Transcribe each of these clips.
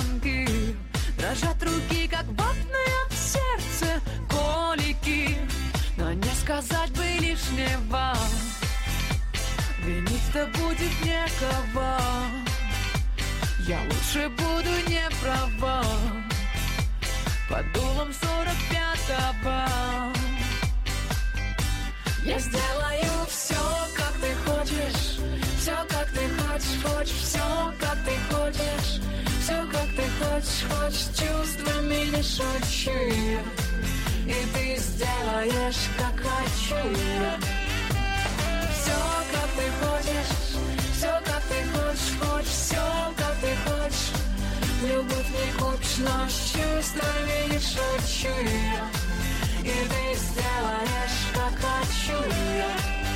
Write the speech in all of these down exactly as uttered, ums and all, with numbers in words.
звонки, дрожат руки, как ватные в сердце колики. Но не сказать бы лишнего, винить-то будет некого. Я лучше буду не права под дулом сорок пятого. Я сделаю все, как ты хочешь, все, как ты хочешь, хочешь, все, как ты хочешь, все, как ты хочешь, хочешь, чувствами не шучу, и ты сделаешь, как хочу я. Все, как ты хочешь, все, как ты хочешь, хочешь, все, как ты хочешь. Любовь не купишь, но с чувствами не шучу я, и ты сделаешь, как хочу я.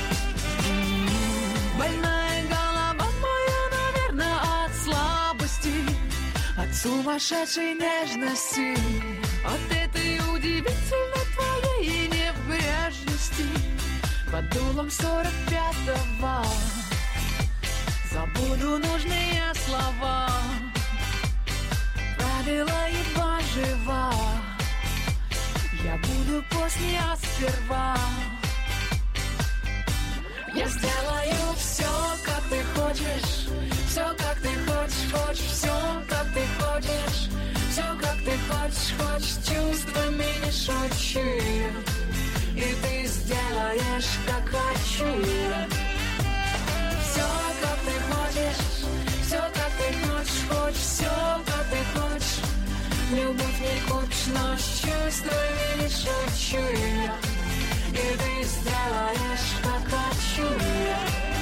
Больная голова моя, наверное, от слабости, от сумасшедшей нежности, от этой удивительной твоей небрежности. Под дулом сорок пятого забуду нужные слова, правила едва жива. Я буду после, а сперва. Я сделаю все, как ты хочешь, все, как ты хочешь, хочешь, все, как ты хочешь, все, как ты хочешь, хочешь, чувствами не шучу, и ты сделаешь, как хочу я. Все, как ты хочешь, все, как ты хочешь, хочешь, все, как ты хочешь. Любовь не купишь, но с чувствами не шучу я, и ты сделаешь, как хочу я.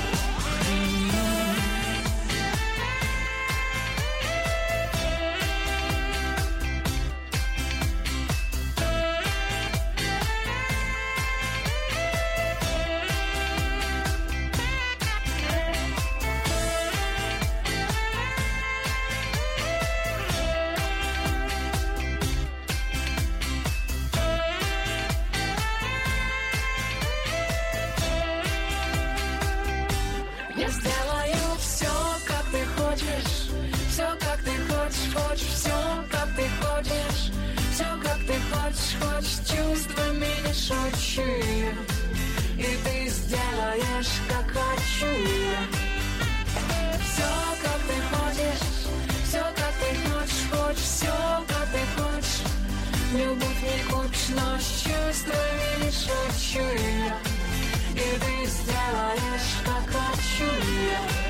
Хочешь, все, как ты хочешь, все, как ты хочешь, хочешь, чувствами не шучу, и ты сделаешь, как хочу я. Все, как ты хочешь, все, как ты хочешь, хочешь, все, как ты хочешь. Любовь не купишь, но с чувствами не шучу я, и ты сделаешь, как хочу я.